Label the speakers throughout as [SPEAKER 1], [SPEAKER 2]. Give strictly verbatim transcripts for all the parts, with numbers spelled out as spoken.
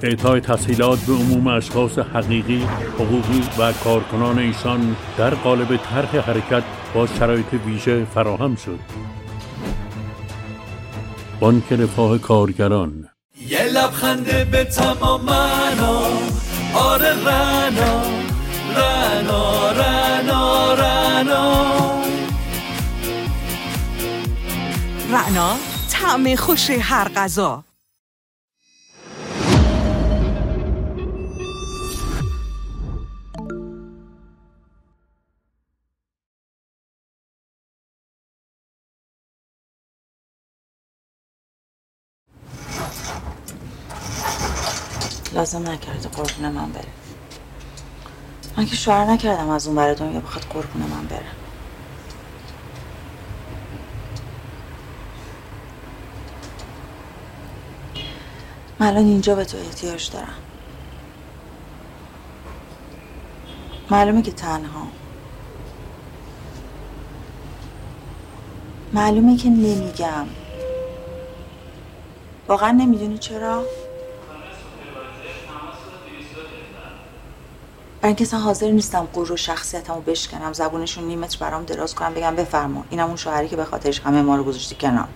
[SPEAKER 1] اعطای تسهیلات به عموم اشخاص حقیقی، حقوقی و کارکنان ایشان در قالب طرح حرکت با شرایط ویژه فراهم شد. بانک رفاه کارگران.
[SPEAKER 2] یه لبخنده به تمام معنا، آره رنا رنا رنا رنا
[SPEAKER 3] رعنا، طعم خوش هر غذا.
[SPEAKER 4] لازم نکرده قربون من بره. من که شوهر نکردم از اون ور دنیا بخواد قربون من بره. من الان اینجا به تو احتیاج دارم. معلومه که تنها، معلومه که نمیگم. واقعا نمیدونی چرا؟ برای اینکه اصلا حاضر نیستم غرور شخصیتمو بشکنم، زبونشون نیم متر برام دراز کنم بگم بفرما اینم اون شوهری که به خاطرش همه ما رو گذاشتی کنار.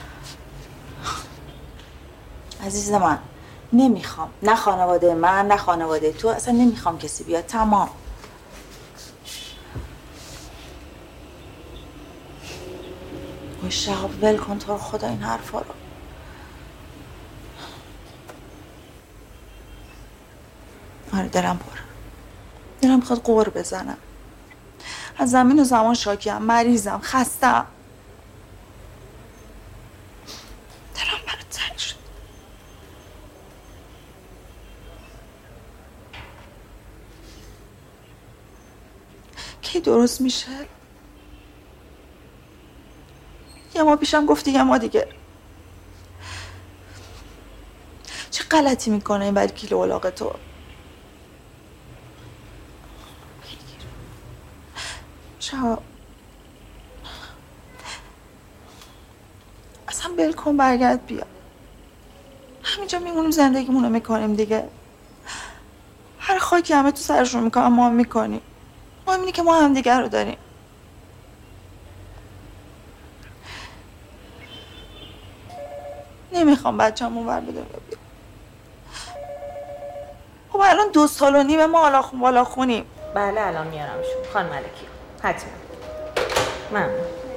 [SPEAKER 4] عزیز من نمیخوام، نه خانواده من نه خانواده تو، اصلا نمیخوام کسی بیاد. تمام. وای شهاب ول کن تو رو خدا این حرفا رو. آره دلم پره، دلم میخواد قور بزنم. از زمین و زمان شاکیم، مریضم، خستم. دلم برات تنگ شد. کی درست میشه؟ یه ما پیشم گفتی یه ما دیگه. چه غلطی میکنه این بری کیلو الاغ تو؟ شهاب اصلا بل کن برگرد بیا. همینجا میمونیم زندگیمونو میکنیم دیگه. هر خاکی همه تو سرشون میکنم ما هم میکنیم. مهم اینه که ما هم دیگر رو داریم. نمیخوام بچه‌مون ور به دنیا بیاد. خب الان دو سال و نیمه ما حالا خون بالا خونیم.
[SPEAKER 5] بله الان میارمشون خانم ملکی. حتما. ممنون.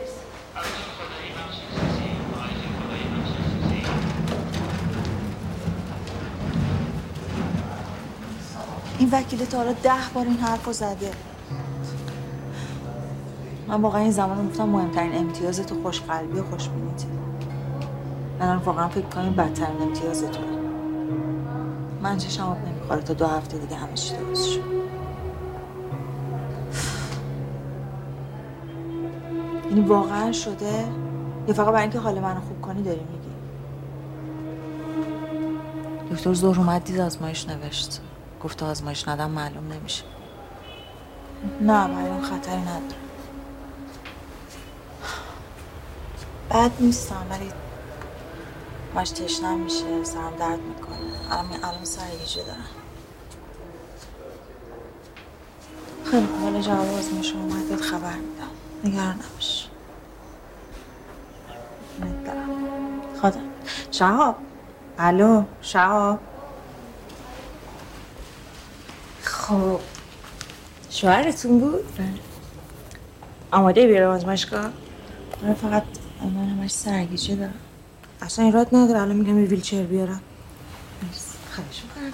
[SPEAKER 4] این وکیل تا حالا ده بار این حرفو زده. من واقعا این زمان گفتم مهمترین امتیاز تو خوشقلبی و خوشبینیته. من واقعا فکر کنم بدترین امتیاز تو. من چشم آب نمیخوره تا دو هفته دیگه همه چی درست شه. یعنی واقعا شده یا فقط برای اینکه حال منو خوب کنی داری میگی؟ دکتر ظهر اومد دید آزمایش نوشت. گفت آزمایش ندم معلوم نمیشه. نه معلوم خطری نداره. بد نیستم ولی ماش تشنم میشه، سرم درد میکنه. الان الان سرگیجه دارم. خیلی خوب ولی جواب آزمایش اومد بهت خبر میدم. نگران نباش. ندارم. خدا. شهاب. الو شهاب.
[SPEAKER 5] خب شوهرتون بود؟ آماده بیاره آزمایشگاه؟
[SPEAKER 4] آره فقط من همش سرگیجه دارم.
[SPEAKER 5] اصلا ایراد نداره الان میگم یه ویلچر بیارم. خواهش میکنم.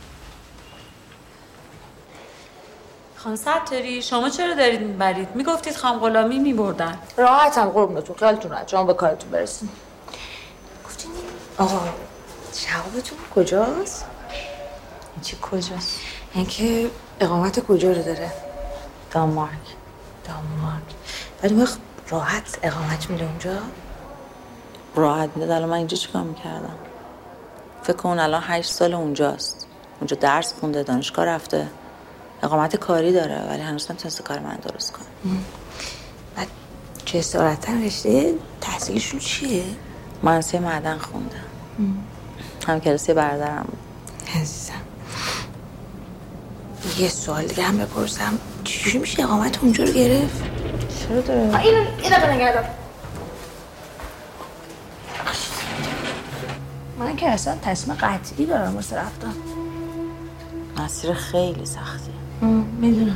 [SPEAKER 6] خانم ستاری شما چرا دارید میبرید؟ میگفتید خانم غلامی میبردن.
[SPEAKER 5] راحتم قربونتون، خیالتون راحت، شما به کارتون برسین. گفتین آقا شهابتون کجاست؟
[SPEAKER 4] این چی کجاست؟
[SPEAKER 5] این که اقامت کجا رو داره؟
[SPEAKER 4] دانمارک.
[SPEAKER 5] دانمارک. ولی وقت راحت اقامت میده اونجا؟
[SPEAKER 4] راحت میده. الان من اینجا چیکار میکردم؟ فکر کن الان هشت سال اونجاست. اونجا درس خونده، دانشگاه رفته، اقامت کاری داره ولی هنوز نتونسته کار من درست کنه.
[SPEAKER 5] بعد چه استارتا رشته تحصیلشون چیه؟
[SPEAKER 4] مهندسی معدن خونده. هم کلاسی برادرم بود.
[SPEAKER 5] عزیزم یه سوال دیگه هم بپرسم، چجوری میشه اقامت اونجا رو گرفت؟
[SPEAKER 4] چرا داره؟
[SPEAKER 5] اینو یه دقیقه نگه دار. من که اصلا تصمیم قطعی دارم واسه رفتن.
[SPEAKER 4] مسیر خیلی سختیه.
[SPEAKER 5] میدونم.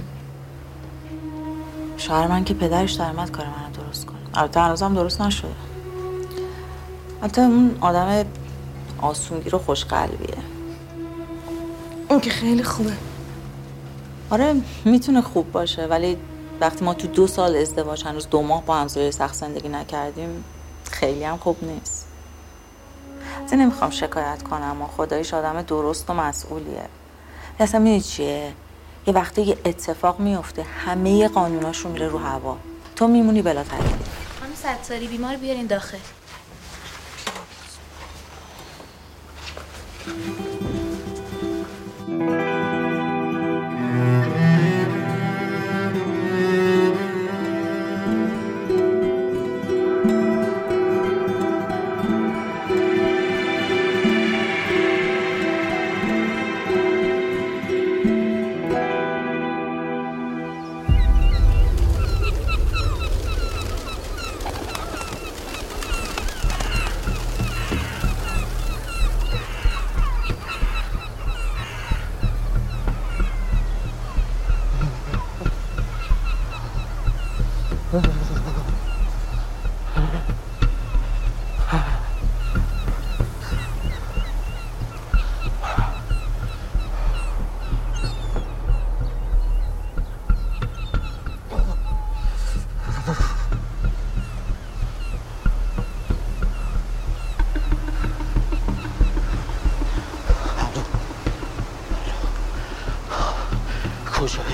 [SPEAKER 4] شوهر من که پدرش در اومد کار منو درست کنه. البته هنوزم درست نشده. البته اون آدم آسونگیر و خوشقلبیه.
[SPEAKER 5] اون که خیلی خوبه.
[SPEAKER 4] آره میتونه خوب باشه، ولی وقتی ما تو دو سال ازدواج هنوز دو ماه با همسایه سخت زندگی نکردیم خیلی هم خوب نیست. اصلا نمیخوام شکایت کنم اما خداییش آدم درست و مسئولیه. اصلا میدونی چیه؟ یه وقتی یه اتفاق میفته همه قانوناشو میره رو هوا، تو میمونی بلا تکلیف.
[SPEAKER 5] خانم ستاری بیمار بیارین داخل.
[SPEAKER 7] کجایی؟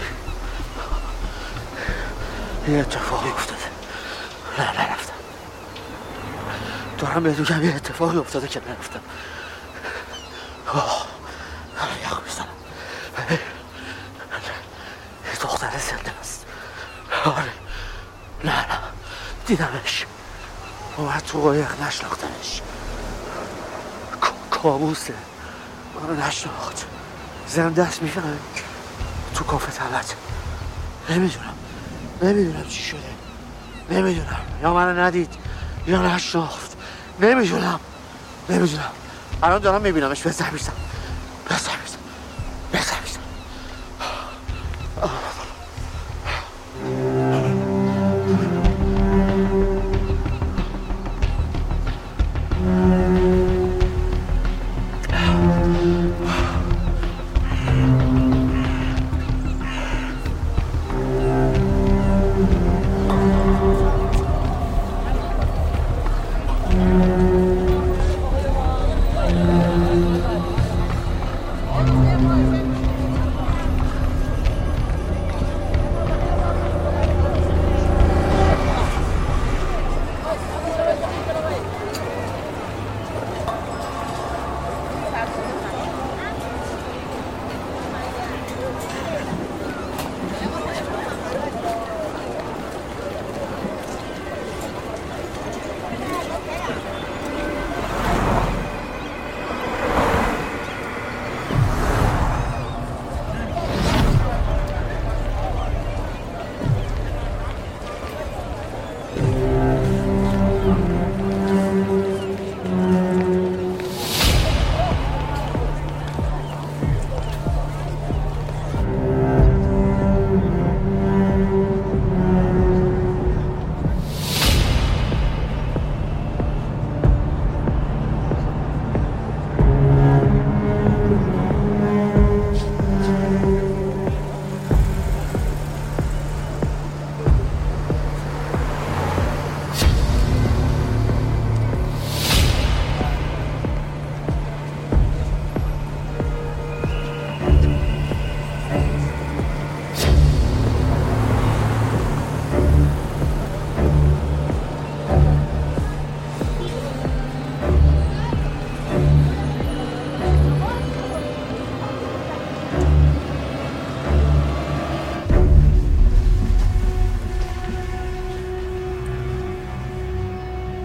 [SPEAKER 7] یه اتفاقی افتاده. نه نرفتم. دارم بهت میگم یه اتفاقی افتاده که نرفتم. آه یخ میزنم. یه دختر زنده است. آره نه نه دیدمش. اومد تو قایق، نشناختمش. کابوسه. منو نشناخت. زنده است، میفهمی؟ تو کافه تلت. نمیدونم نمیدونم چی شده. نمیدونم یا منو ندید یا نشناخت. نمیدونم نمیدونم الان دارم میبینمش. بزر میزم بزر میزم بزر میزم.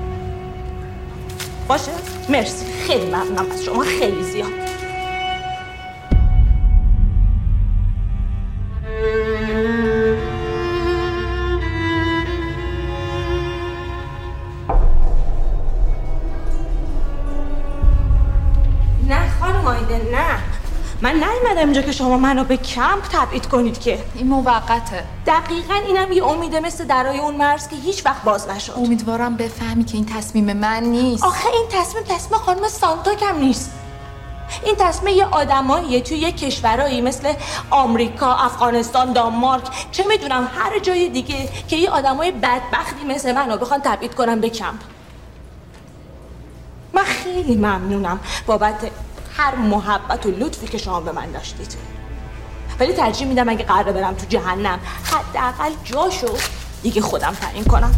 [SPEAKER 5] باشه مرسی، خیلی ممنونم از شما، خیلی زیاد. من نیومدم اینجا که شما منو به کمپ تبعید کنید که.
[SPEAKER 8] این موقته.
[SPEAKER 5] دقیقاً اینم یه امیده مثل درای اون مرز که هیچ وقت باز نشد.
[SPEAKER 8] امیدوارم بفهمی که این تصمیم من نیست.
[SPEAKER 5] آخه این تصمیم تصمیم خانم سانتا کم نیست. این تصمیم یه آدماییه توی یه کشورایی مثل آمریکا، افغانستان، دانمارک، چه میدونم هر جای دیگه که یه آدمای بدبختی مثل منو بخوان تبعید کنن به کمپ. من خیلی ممنونم بابت هر محبت و لطفی که شما به من داشتید، ولی ترجیح میدم اگه قراره برم تو جهنم حداقل جاشو دیگه خودم تعیین کنم.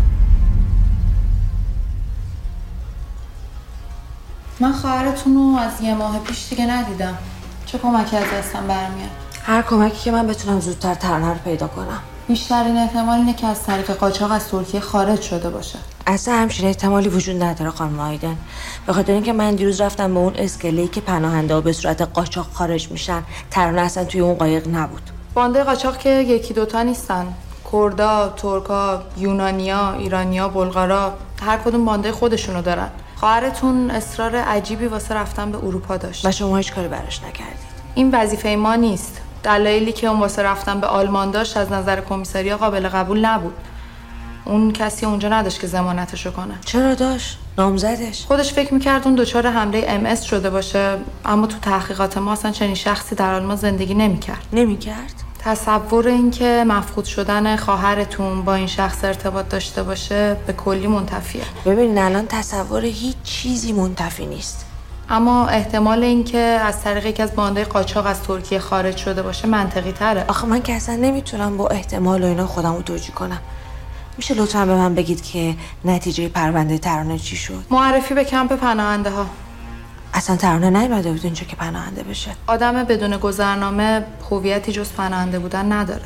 [SPEAKER 8] من خواهرتون رو از یه ماه پیش دیگه ندیدم. چه کمکی از دستم برمیاد؟
[SPEAKER 5] هر کمکی که من بتونم زودتر ترانه رو پیدا کنم.
[SPEAKER 8] بیشترین احتمال اینه که از طریق قاچاق از ترکیه خارج شده باشه.
[SPEAKER 5] اصلا همچین احتمالی وجود نداره خانم آیدن، به خاطر اینکه من دیروز رفتم به اون اسکله‌ای که پناهنده ها به صورت قاچاق خارج میشن. ترانه اصلا توی اون قایق نبود.
[SPEAKER 8] بانده قاچاق که یکی دوتا نیستن. کردا، ترکا، یونانیا، ایرانیا، بلغارا، هر کدوم بانده خودشونو دارن. خواهرتون اصرار عجیبی واسه رفتن به اروپا داشت
[SPEAKER 5] و شما هیچ کاری براش نکردید.
[SPEAKER 8] این وظیفه ما نیست. دلایلی که اون واسه رفتن به آلمان داشت از نظر کمیسریا قابل قبول نبود. اون کسی اونجا نداشت که ضمانتشو کنه.
[SPEAKER 5] چرا داشت؟ نامزدش.
[SPEAKER 8] خودش فکر می‌کرد اون دچار حمله ام اس شده باشه، اما تو تحقیقات ما اصلا چنین شخصی در آلمان زندگی نمی‌کرد.
[SPEAKER 5] نمی‌کرد؟
[SPEAKER 8] تصور این که مفقود شدن خواهرتون با این شخص ارتباط داشته باشه به کلی منتفیه.
[SPEAKER 5] ببینین الان تصور هیچ چیزی منتفی نیست.
[SPEAKER 8] اما احتمال این که از طریق یکی از باندهای قاچاق از ترکیه خارج شده باشه منطقی تره.
[SPEAKER 5] آخه من که اصلا نمیتونم با احتمال و اینا خودم رو توجیه کنم. میشه لطفا به من بگید که نتیجه پرونده ترانه چی شد؟
[SPEAKER 8] معرفی به کمپ پناهنده ها.
[SPEAKER 5] اصلا ترانه نیومده بود اینجا که پناهنده بشه.
[SPEAKER 8] آدم بدون گذرنامه هویتی جز پناهنده بودن نداره.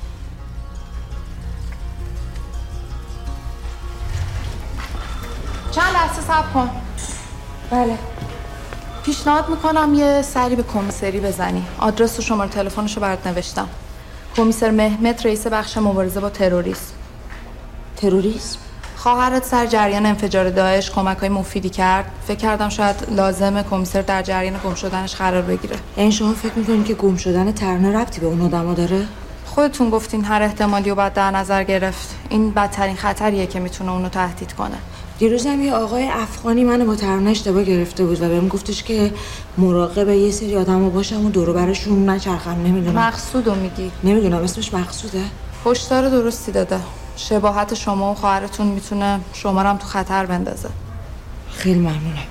[SPEAKER 8] چند لحظه صبر کن.
[SPEAKER 5] بله.
[SPEAKER 8] پیشنهاد میکنم یه سری به کمیسری بزنی. آدرس و شماره تلفنشو برات نوشتم. کمیسر مهمت، رئیس بخش مبارزه با تروریسم.
[SPEAKER 5] تروریسم؟
[SPEAKER 8] خواهرت سر جریان انفجار داعش کمک‌های مفیدی کرد. فکر کردم شاید لازمه کمیسر در جریان گم شدنش قرار بگیره.
[SPEAKER 5] یعنی شما فکر میکنین که گم شدن ترانه ربطی به اون آدما داره؟
[SPEAKER 8] خودتون گفتین هر احتمالی رو باید در نظر گرفت. این بدترین خطریه که میتونه اونو تهدید کنه.
[SPEAKER 5] دیروز هم یه آقای افغانی منو با ترانه اشتباه گرفته بود و بهم گفتش که مراقب یه سری آدما باشم و دور و برشون نچرخم. نمیدونم
[SPEAKER 8] مقصودو میگی؟
[SPEAKER 5] نمیدونم اسمش مقصوده.
[SPEAKER 8] هشدار درستی داده. شباهت شما و خواهرتون میتونه شما رو هم تو خطر بندازه.
[SPEAKER 5] خیلی ممنونم.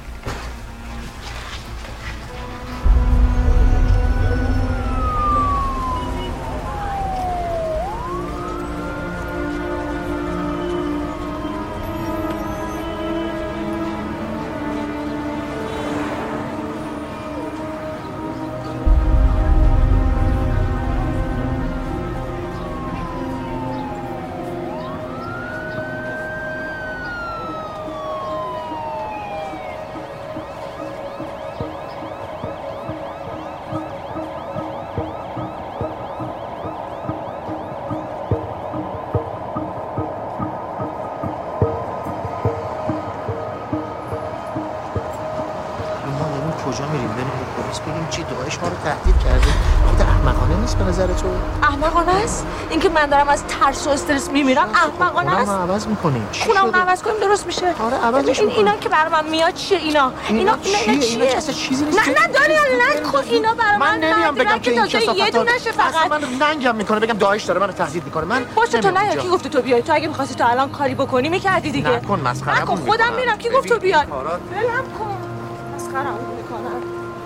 [SPEAKER 7] کجا میریم؟ بریم به پلیس بگیم چی؟ داعش ما رو تهدید کرده. خود احمقانه نیست به نظر تو؟
[SPEAKER 5] احمقانه است؟ اینکه من دارم از ترس و استرس میمیرم احمقانه است؟
[SPEAKER 7] خونم عوض میکنیم.
[SPEAKER 5] خونم عوض کنیم درست میشه.
[SPEAKER 7] آره عوضش
[SPEAKER 5] این اینا که برای من میاد چیه اینا؟ اینا اینا چیه؟
[SPEAKER 7] اینا اصلا چیزی نیست.
[SPEAKER 5] نه نه دانیال نکن اینا برای من.
[SPEAKER 7] من نمیام بگم که این کسافت
[SPEAKER 5] یه دونه شه فقط.
[SPEAKER 7] من ننگم میکنه بگم داعش داره منو تهدید میکنه. من
[SPEAKER 5] باشه تو نه کی گفت تو بیای؟ تو اگه می‌خواستی تو الان کاری بکنی می‌کردی دیگه.
[SPEAKER 7] نکن مسخره
[SPEAKER 5] نکن خودم میرم. کی گفت تو بیای؟ ولم کن. مسخره‌ام میکنن.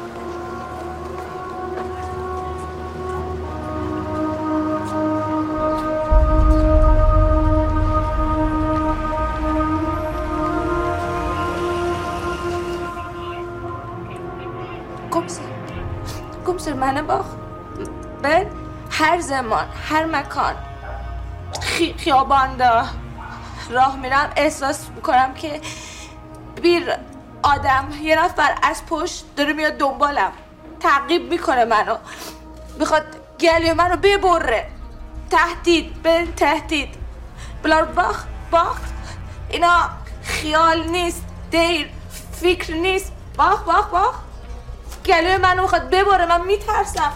[SPEAKER 9] کمسر منه با من هر زمان هر مکان خی... خیابان دا راه میرم احساس میکنم که بیر آدم یه نفر از پشت داره میاد دنبالم تعقیب میکنه منو میخواد گلی منو ببره تهدید به تهدید بلار باخ باخ اینا خیال نیست دیر فکر نیست باخ باخ باخ گلوی منو میخواد ببره، من میترسم.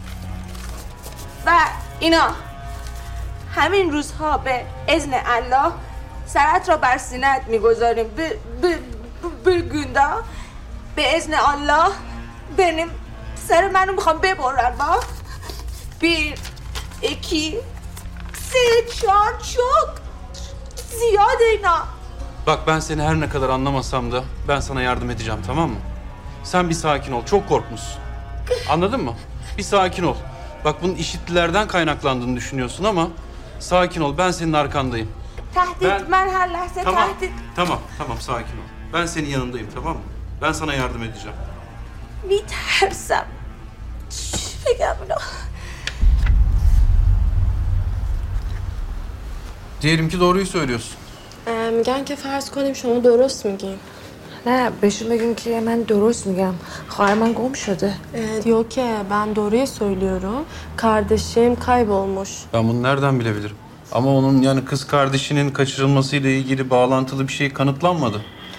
[SPEAKER 9] و اینا همین روزها به اذن الله سرت را بر سینه‌ات میگذاریم. ب ب ب گوندا به اذن الله بریم سر منو میخوام ببرن. با bir iki سه چهار çok ziyade اینا.
[SPEAKER 10] Bak ben seni her ne kadar anlamasam da ben sana yardım edeceğim, tamam mı? Sen bir sakin ol. Çok korkmuşsun. Anladın mı? Bir sakin ol. Bak bunun işittilerden kaynaklandığını düşünüyorsun ama sakin ol. Ben senin arkandayım.
[SPEAKER 9] Tehdit. Ben, ben her lahze
[SPEAKER 10] tamam,
[SPEAKER 9] tehdit.
[SPEAKER 10] Tamam, tamam sakin ol. Ben senin yanındayım, tamam mı? Ben sana yardım edeceğim.
[SPEAKER 9] میترسم. چی بگم اینا؟
[SPEAKER 10] Diyelim ki doğruyu söylüyorsun.
[SPEAKER 8] میگن که فرض کنیم شما درست میگین.
[SPEAKER 4] نه بهشون بگیم که من درست میگم. خواهر من گم شده.
[SPEAKER 8] diyor ki ben doğruyu söylüyorum. Kardeşim kaybolmuş.
[SPEAKER 10] Ben bunu nereden bilebilirim? Ama onun yani kız kardeşinin kaçırılmasıyla ilgili bağlantılı bir şey kanıtlanmadı.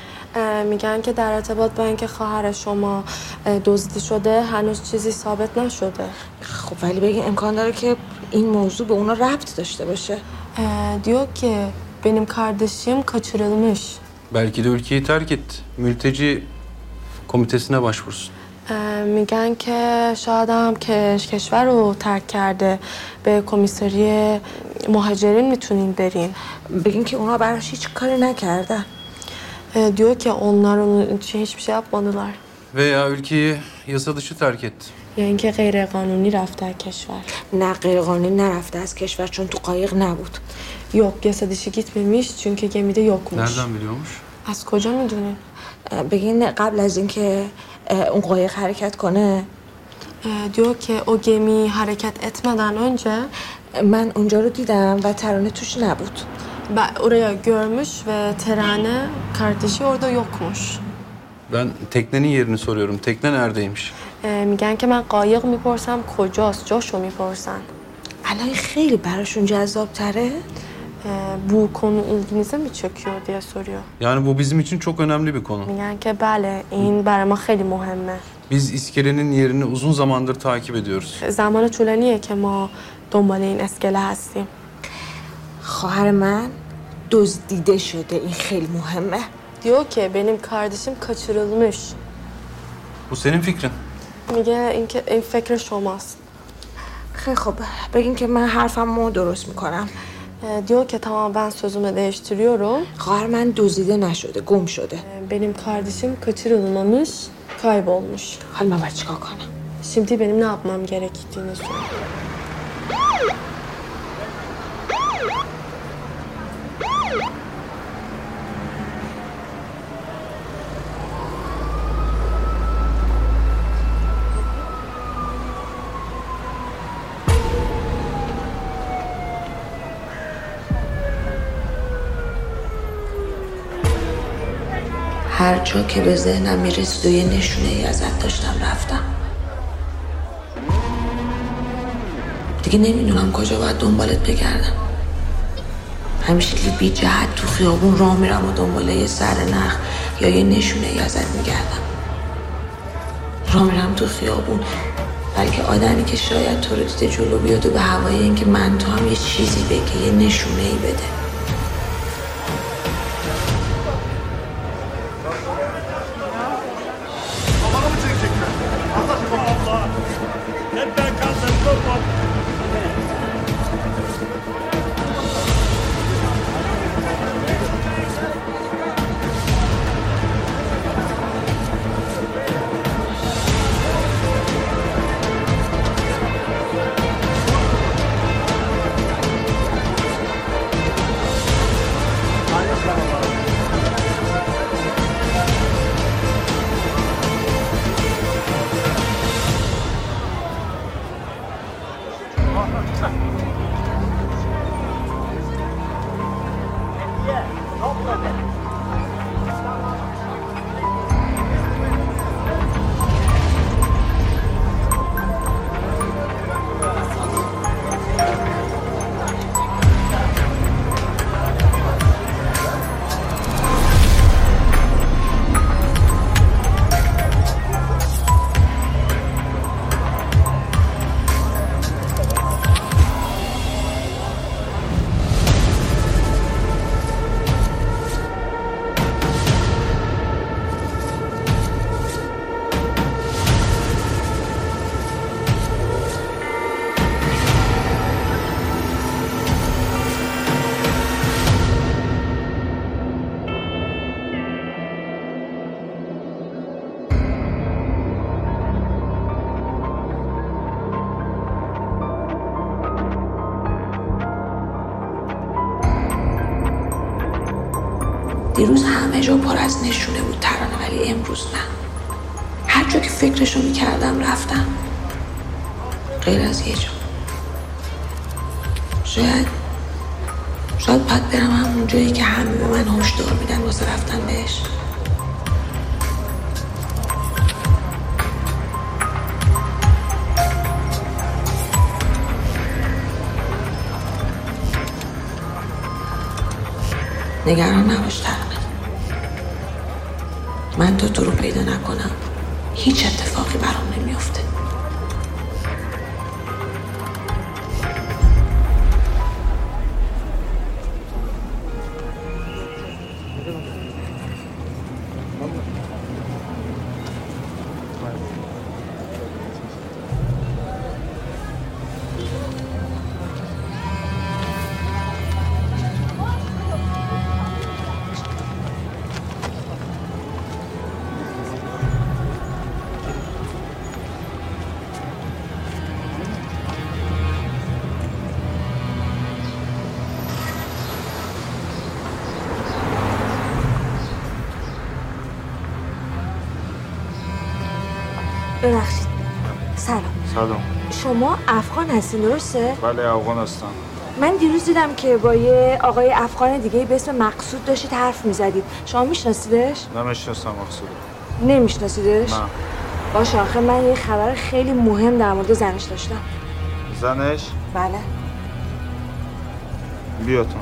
[SPEAKER 8] میگن که در ارتباط با اینکه خواهر شما دزدیده شده هنوز چیزی ثابت نشده.
[SPEAKER 4] خب ولی بگین امکان داره که این موضوع به اونا ربط داشته باشه.
[SPEAKER 8] diyor ki benim kardeşim kaçırılmış.
[SPEAKER 10] Belki de ülkeyi terk etti. Mülteci komitesine başvursun.
[SPEAKER 8] میگن که شاید هم که کشور رو ترک کرده به کمیسری مهاجرین میتونین برین.
[SPEAKER 4] بگین که اونا براش هیچ کاری نکردن.
[SPEAKER 8] diyor ki onlar onun için hiçbir şey yapmadılar.
[SPEAKER 10] Veya ülkeyi yasa dışı terk etti.
[SPEAKER 8] یا اینکه غیر قانونی رفته از کشور.
[SPEAKER 4] نه غیر قانونی نرفته از کشور چون تو قایق نبود.
[SPEAKER 8] Yok yasa dışı gitmemiş çünkü gemide yokmuş.
[SPEAKER 10] Nereden biliyormuş?
[SPEAKER 8] از کجا میدونین؟
[SPEAKER 4] بگین قبل از اینکه اون قایق حرکت کنه
[SPEAKER 8] diyor ki o gemi hareket etmeden önce
[SPEAKER 4] من اونجا رو دیدم و ترانه توش نبود.
[SPEAKER 8] Ben oraya görmüş ve Terane kardeşi orada yokmuş.
[SPEAKER 10] Ben teknenin yerini soruyorum. Tekne neredeymiş?
[SPEAKER 8] میگن که من قایق میپرسم کجاست جاشو میپرسن.
[SPEAKER 4] الان خیلی براشون جذاب تره.
[SPEAKER 8] bu konu ilginize mi çekiyor diye soruyor.
[SPEAKER 10] Yani bu bizim için çok önemli bir konu.
[SPEAKER 8] میگن که بله این برای ما خیلی مهمه.
[SPEAKER 10] Biz iskelenin yerini uzun zamandır takip ediyoruz.
[SPEAKER 8] زمان طولانیه که ما دنبال این اسکله هستیم.
[SPEAKER 4] خواهر من دزدیده شده. این خیلی مهمه.
[SPEAKER 8] diyor ki benim kardeşim kaçırılmış.
[SPEAKER 10] Bu senin fikrin.
[SPEAKER 8] میگه این که این فکر شماست.
[SPEAKER 4] خیلی خوب بگین که من حرفمو درست میکنم.
[SPEAKER 8] diyor ki tamam ben sözümü değiştiriyorum.
[SPEAKER 4] خواهر من دزدیده نشده گم شده.
[SPEAKER 8] benim kardeşim kaçırılmamış, kaybolmuş.
[SPEAKER 4] حالا من باید چیکار کنم؟
[SPEAKER 8] Şimdi benim ne yapmam gerektiğini soruyor.
[SPEAKER 4] هر جا که به ذهنم میرسید و یه نشونه ای ازت داشتم رفتم. دیگه نمیدونم کجا باید دنبالت بگردم. همیشه بی جهت تو خیابون راه میرم و دنبال یه سرنخ یا یه نشونه ای ازت میگردم. راه میرم تو خیابون بلکه آدمی که شاید تو رو دیده جلو بیاد و به هوای اینکه من تو هم یه چیزی بگه، یه نشونه ای بده.
[SPEAKER 9] دیروز همه جا پر از نشونه بود ترانه، ولی امروز نه. هر جا که فکرشو میکردم رفتم، غیر از یه جا. شاید شاید باید برم همون جایی که همه به من هشدار میدن واسه رفتن بهش. نگران نباش ترانه، من تا تو رو پیدا نکنم هیچ اتفاقی برام نمیافته.
[SPEAKER 5] ببخشید. سلام.
[SPEAKER 11] سلام.
[SPEAKER 5] شما افغان هستین درسته؟
[SPEAKER 11] بله افغان هستم.
[SPEAKER 5] من دیروز دیدم که با یه آقای افغان دیگه به اسم مقصود داشتید حرف میزدید. شما میشناسیدش؟
[SPEAKER 11] نمیشناسم مقصود.
[SPEAKER 5] نمیشناسیدش؟
[SPEAKER 11] نه.
[SPEAKER 5] باشه، آخه من یه خبر خیلی مهم در مورد زنش داشتم.
[SPEAKER 11] زنش؟
[SPEAKER 5] بله.
[SPEAKER 11] بیا تو.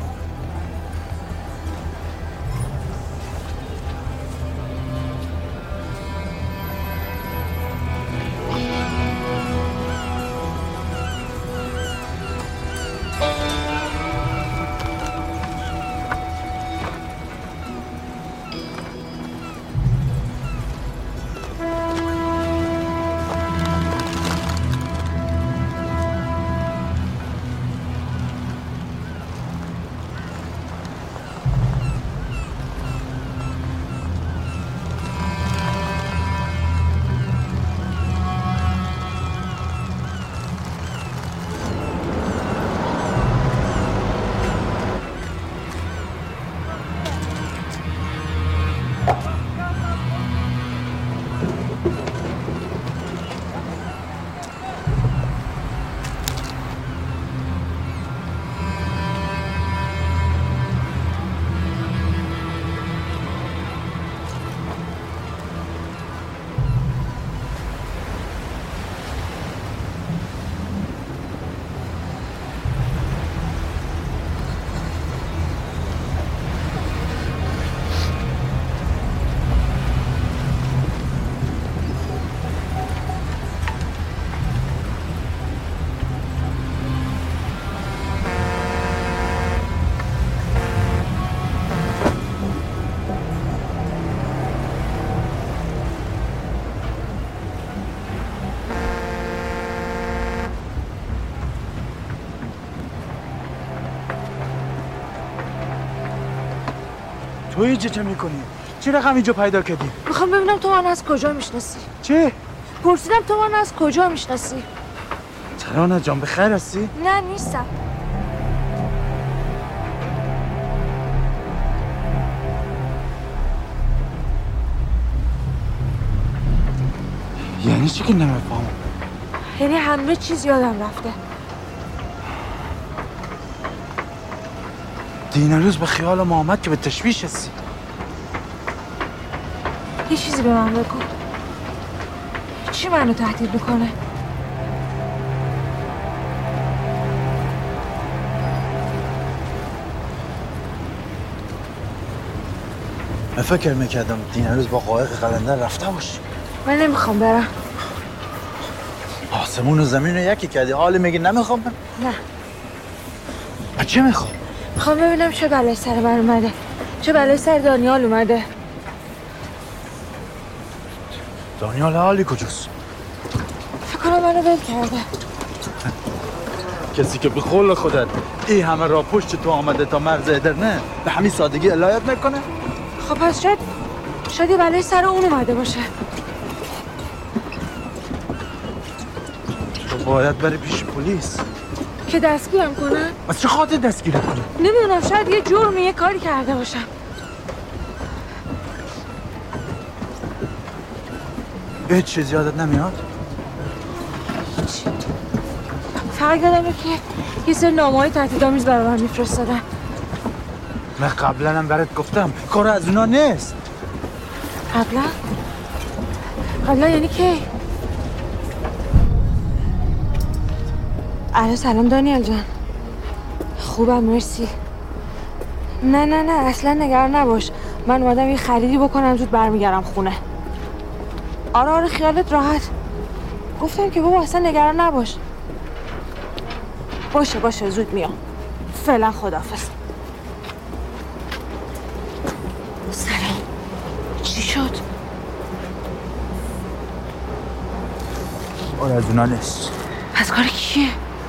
[SPEAKER 7] تو اینجا چه میکنی؟ چی رقم اینجا پیدا کردی؟
[SPEAKER 5] میخوام ببینم تو من از کجا میشناسی.
[SPEAKER 7] چه؟
[SPEAKER 5] پرسیدم تو من از کجا میشناسی.
[SPEAKER 7] ترانه جان بخیر هستی؟
[SPEAKER 5] نه نیستم.
[SPEAKER 7] یعنی چی که نمیفهمم؟
[SPEAKER 5] یعنی همه چیز یادم رفته.
[SPEAKER 7] دین روز به خیال ما آمد که به تشویش هستی.
[SPEAKER 5] یه چیزی به من بگو. چی منو تهدید میکنه؟
[SPEAKER 7] من فکر میکردم دین روز با قایق قلندر رفته باشی.
[SPEAKER 5] من نمیخوام برم.
[SPEAKER 7] آسمون و زمین رو یکی کردی، حالی میگی نمیخوام برم؟
[SPEAKER 5] نه.
[SPEAKER 7] من چه میخوام؟
[SPEAKER 5] میخوام ببینم چه بلای سر من اومده، چه بلای سر دانیال اومده.
[SPEAKER 7] دانیال حالی کجاست؟
[SPEAKER 5] فکر کنم منو ول کرده.
[SPEAKER 7] کسی که به قول خودت این همه را پشت تو آمده تا مرز ادرنه به همین سادگی علایت میکنه؟
[SPEAKER 5] خب پس شاید شاید یه بلای سر اون اومده باشه.
[SPEAKER 7] تو باید بری پیش پلیس
[SPEAKER 5] که دستگیرم کنن؟
[SPEAKER 7] از چه خاطر دستگیرم کنن؟
[SPEAKER 5] نمیدونم، شاید یه جرمی یه کاری کرده باشم.
[SPEAKER 7] هیچ چیزی یادت نمیاد؟
[SPEAKER 9] فقط یادمه که یه سری نامه‌های تهدیدآمیز برای من میفرستادن.
[SPEAKER 7] من قبلا هم برات گفتم کار از اونا نیست.
[SPEAKER 9] قبلا؟ قبلا یعنی کی؟ الو سلام دانیال جان. خوبم مرسی. نه نه نه اصلا نگران نباش. من اومدم یه خریدی بکنم زود برمیگردم خونه. آره آره خیالت راحت. گفتم که بابا اصلا نگران نباش. باشه باشه زود میام. فعلا خداحافظ. سلام. چی شد؟
[SPEAKER 7] آره از اونا نیست.
[SPEAKER 9] از کار کیه؟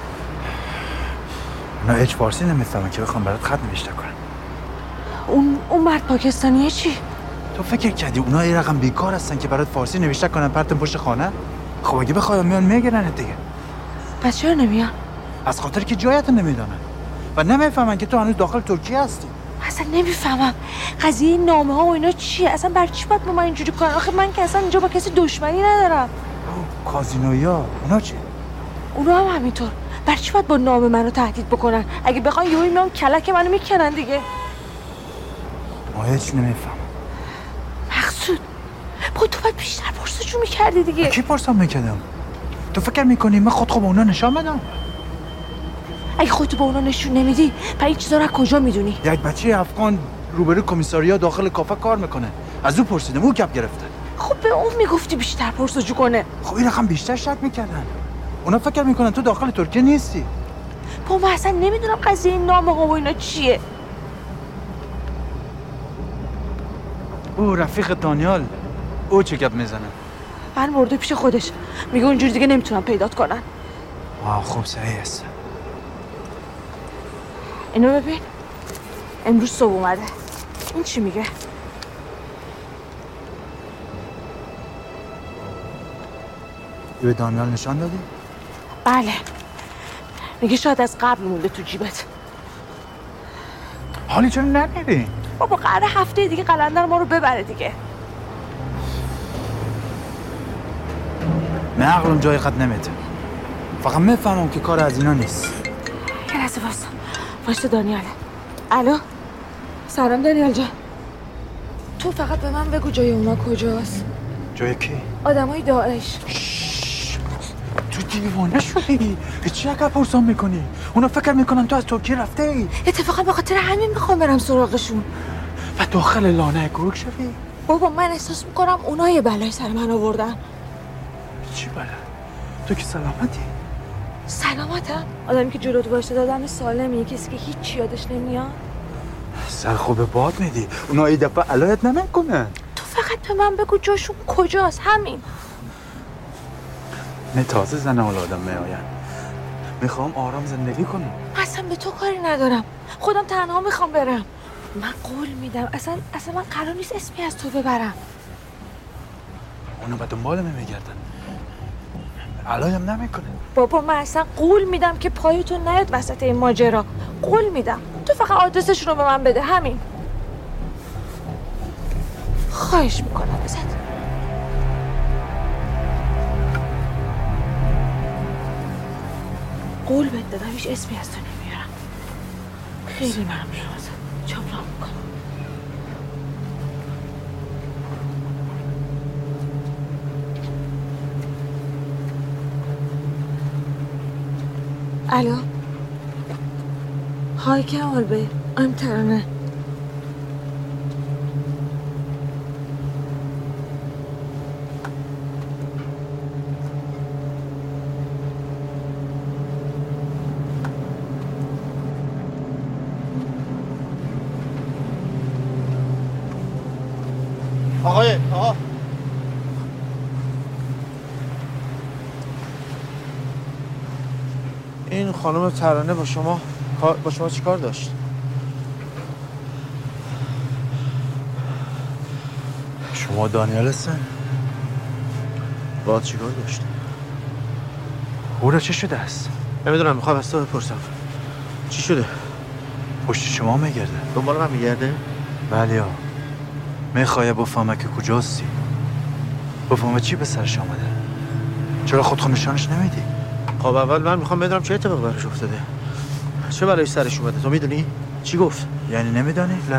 [SPEAKER 7] اونا هیچ فارسی نمیفهمن که بخوام برات خط نوشته کنن.
[SPEAKER 9] اون اون مرد پاکستانیه چی؟
[SPEAKER 7] تو فکر کردی اونا یه رقم بیکار هستن که برات فارسی نوشته کنن پرتن پشت خانه؟ خب اگه بخوایم میان میگیرن دیگه.
[SPEAKER 9] پس چرا نمیان؟
[SPEAKER 7] از خاطر که جایت نمیدونن و نمیفهمن که تو هنوز داخل ترکیه هستی.
[SPEAKER 9] اصلا نمیفهمم قضیه نامه ها و اینا چیه؟ اصلا برای چی باید با من اینجوری کنن؟ آخه من که اصلا اینجا با کسی دشمنی ندارم.
[SPEAKER 7] کازینویا اونا چی؟
[SPEAKER 9] اونا هم همینطور. برای چی باید با نام منو تهدید بکنن؟ اگه بخوان یهو میام کلک منو میکنن دیگه.
[SPEAKER 7] ما هیچ نمیفهم.
[SPEAKER 9] مقصود با تو باید بیشتر پرسجو میکردی دیگه.
[SPEAKER 7] کی پرسم میکردم؟ تو فکر میکنی من خود خوب اونا نشان بدم؟
[SPEAKER 9] اگه خودتو به اونا نشون نمیدی پس این چیزا رو کجا میدونی؟
[SPEAKER 7] یک بچه افغان روبرو کمیساریا داخل کافه کار میکنه. از اون پرسیدم اون گپ گرفته.
[SPEAKER 9] خب به اون میگفتی بیشتر پرسجو کنه.
[SPEAKER 7] خب این رقم بیشتر شک میکردن. اونا فکر میکنن تو داخل ترکیه نیستی.
[SPEAKER 9] با من اصلا نمیدونم قضیه این نامه ها و اینا چیه.
[SPEAKER 7] او رفیق دانیال او چه گپ میزنه؟
[SPEAKER 9] من مرده پیش خودش. میگه اونجوری دیگه نمیتونم پیدات کنن.
[SPEAKER 7] آه خوب صحیح است.
[SPEAKER 9] اینو ببین. امروز صبح اومده. این چی میگه؟
[SPEAKER 7] به دانیال نشان دادی؟
[SPEAKER 9] بله. میگه شاید از قبل مونده تو جیبت.
[SPEAKER 7] حالی چرا نمیری؟
[SPEAKER 9] بابا قراره هفته دیگه قلندر ما رو ببره دیگه.
[SPEAKER 7] من عقلم جای خط نمیده. فقط میفهمم که کار از اینا نیست.
[SPEAKER 9] یه لحظه واسه واسه دانیاله. الو سلام دانیال جان. تو فقط به من بگو جای اونا کجاست.
[SPEAKER 7] جای کی؟
[SPEAKER 9] آدمای داعش.
[SPEAKER 7] تو دیوانه شدی؟ چی اگر پرسان میکنی؟ اونا فکر میکنن تو از ترکیه رفته ای.
[SPEAKER 9] اتفاقا به خاطر همین میخوام برم سراغشون.
[SPEAKER 7] و داخل لانه گروک شدی؟
[SPEAKER 9] بابا من احساس میکنم اونا یه بلای سر من آوردن.
[SPEAKER 7] چی بلا؟ تو که سلامتی؟
[SPEAKER 9] سلامتم؟ آدمی که جلوت باشه دادم سالمیه، کسی که هیچ یادش نمیاد.
[SPEAKER 7] سر خوب باد میدی. اونا ای دفعه علایت نمیکنن.
[SPEAKER 9] تو فقط به من بگو جاشون کجاست همین.
[SPEAKER 7] نه تازه زن حال آدم میآین. میخوام آرام زندگی کنم.
[SPEAKER 9] اصلا به تو کاری ندارم. خودم تنها میخوام برم. من قول میدم اصلا اصلا من قرار نیست اسمی از تو ببرم.
[SPEAKER 7] اونا به دنبال من میگردن. علایم نمیکنه.
[SPEAKER 9] بابا من اصلا قول میدم که پایتون نیاد وسط این ماجرا. قول میدم. تو فقط آدرسشون رو به من بده همین. خواهش میکنم ازت. قول بهت دادم هیچ اسمی از تو نمیارم. خیلی ممنون ازت. جبران میکنم. الو. Hi Kemal Bey. I'm Tarana.
[SPEAKER 7] آقای آقا
[SPEAKER 12] این خانم ترانه با شما با شما چیکار داشت؟
[SPEAKER 7] شما دانیال هستن؟
[SPEAKER 12] با چیکار داشت؟
[SPEAKER 7] او را چه شده است؟
[SPEAKER 12] نمیدونم میخوام از تو بپرسم. چی شده؟
[SPEAKER 7] پشت شما میگرده.
[SPEAKER 12] دنبال من میگرده؟
[SPEAKER 7] بله ها. میخواه بفهمه که کجاستی. بفهمه چی به سرش آمده؟ چرا خودخون نشانش نمیدی؟
[SPEAKER 12] خب اول من میخوام بدونم چه اتفاقی براش افتاده. چه بلایی سرش اومده؟ تو میدونی؟ چی گفت؟
[SPEAKER 7] یعنی نمیدانی؟
[SPEAKER 12] نه.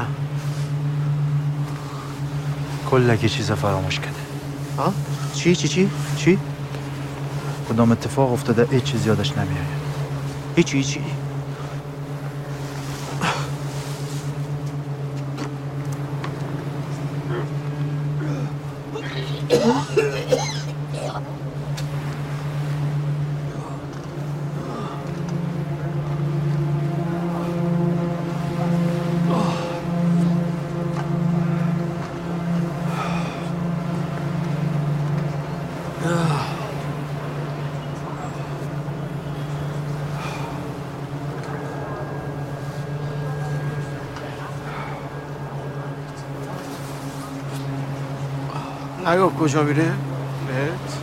[SPEAKER 7] کلکی چیز فراموش کرده.
[SPEAKER 12] ها؟ چی چی چی؟ چی؟
[SPEAKER 7] کدام اتفاق افتاده هیچ چیز یادش نمیاد.
[SPEAKER 12] هیچی هیچی. نگفت کجا میره؟ بهت؟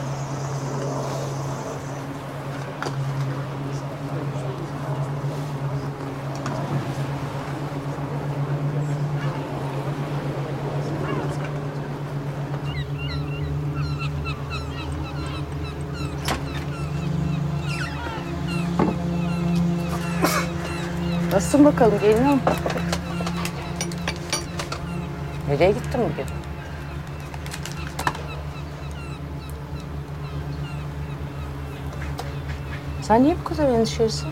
[SPEAKER 13] Nasılsın bakalım gelinim? Nereye gittin bugün? Sen niye bu kadar endişelisin?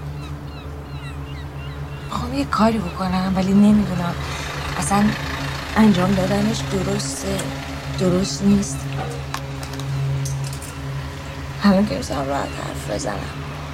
[SPEAKER 5] خب یه کاری بکنم ولی نمیدونم اصلا انجام دادنش درسته درست نیست. همه که بسیم راحت حرف بزنم.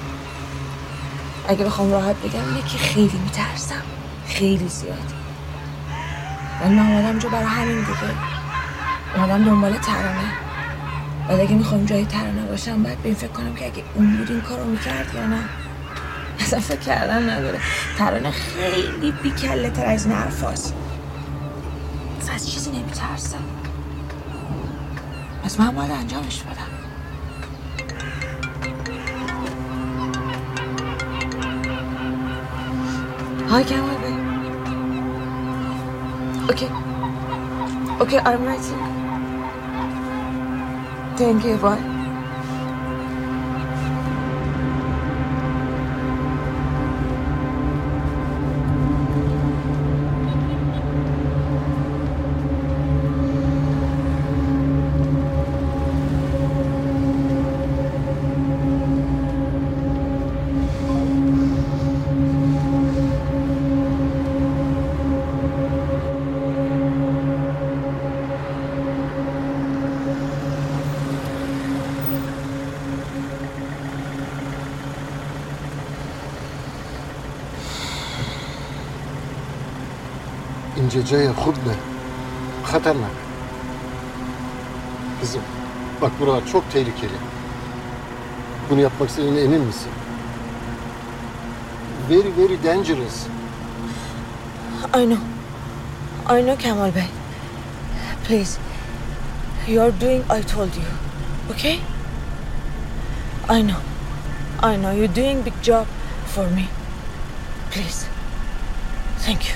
[SPEAKER 5] اگه بخوام راحت بگم اینه که خیلی میترسم، خیلی زیاد. ولی من اومدم جو برای همین دیگه. اومدم دنبال ترانه. بعد اگه میخوام جای ترانه باشم باید به این فکر کنم که اگه اون بود این کارو میکرد یا نه. اصلا فکر کردن نداره. ترانه خیلی بیکله تر از این حرف هست. اصلا از چیزی نمیترسم. پس من باید انجامش بدم. Hi, Kamal Bey. Okay. Okay, I'm writing. Thank you, bye.
[SPEAKER 14] اینجا جای خوب نه خطرناک kızım bak buralar çok tehlikeli bunu yapmak istediğine emin misin? Very very dangerous.
[SPEAKER 5] I know I know Kamal Bey, please you're doing I told you, okay? I know I know you're doing big job for me, please thank you.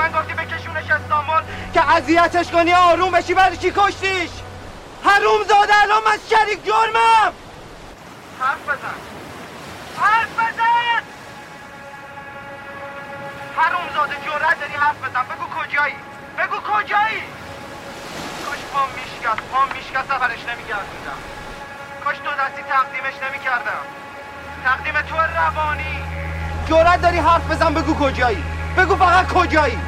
[SPEAKER 15] من گفتی بکشونش استانبول که اذیتش کنی آروم بشی، برای چی کشتیش؟ حروم زاده الان من شریک جرمم. حرف بزن حرف بزن حروم زاده، جرأت داری حرف بزن، بگو کجایی، بگو کجایی. کاش پام میشکست، پام میشکست سفرش نمیگردوندم، کاش دو دستی تقدیمش نمیکردم، تقدیم تو روانی. جرأت داری حرف بزن، بگو کجایی، بگو فقط کجایی.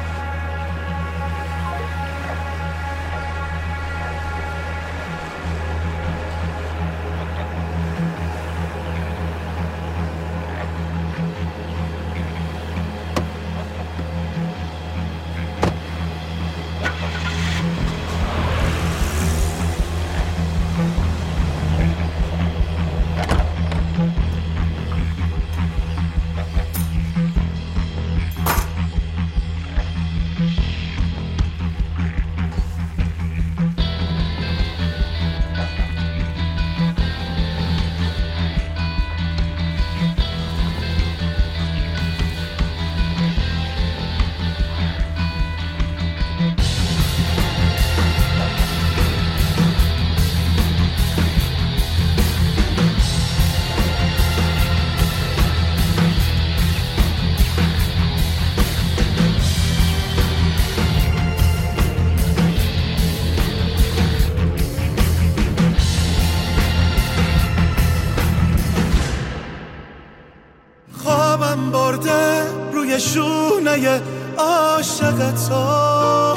[SPEAKER 2] شونه عاشق تو،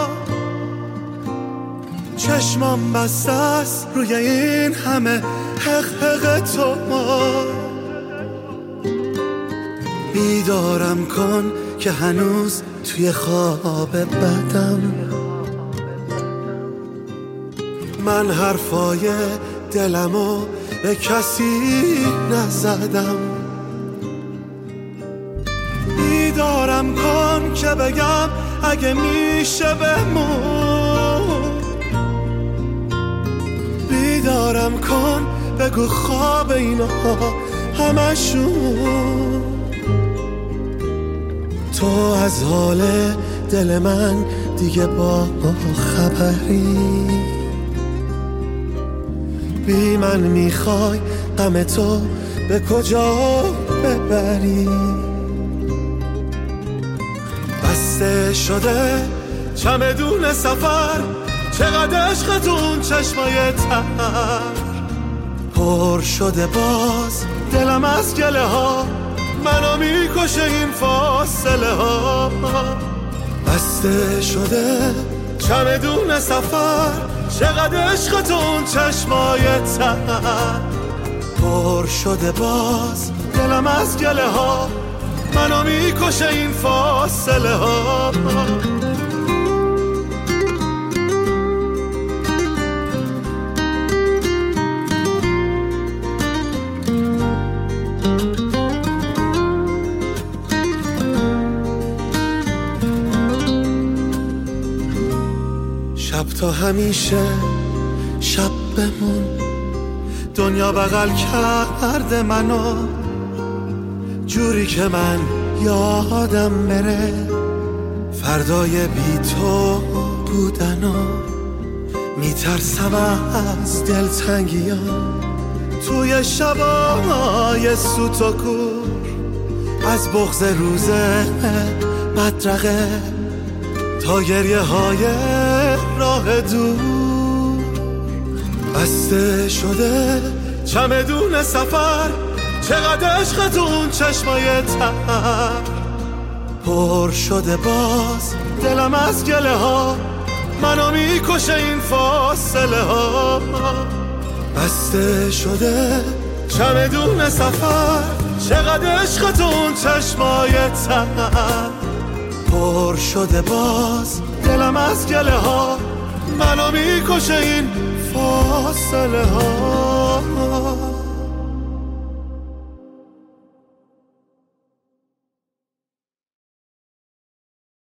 [SPEAKER 2] چشمام بسته است روی این همه حق حق تو. بیدارم کن که هنوز توی خواب بدم، من حرفای دلمو به کسی نزدم. بیدارم کن که بگم اگه میشه بمون، بیدارم کن بگو خواب اینا همشون. تو از حال دل من دیگه با خبری، بی من میخوای غم تو به کجا ببری. بسته شده چمدون سفر، چقدر عشقتون چشمای تر، پر شده باز دلم از گله ها، منو میکشه این فاصله ها. بسته شده چمدون سفر، چقدر عشقتون چشمای تر، پر شده باز دلم از گله ها، منو میکشه این فاصله ها. شب تا همیشه شب بمون، دنیا بغل کرده منو جوری که من یادم بره فردای بی تو بودنو. میترسم از دلتنگیام توی شبای سوت و کور، از بغض روز بدرقه تا گریه های راه دور. بسته شده چمدون سفر، چقدر عشقتون چشمای تر، پر شده باز دلم از گله ها، منو میکشه این فاصله ها. بسته شده چمدون سفر، چقدر عشقتون چشمای تر، پر شده باز دلم از گله ها، منو میکشه این فاصله ها.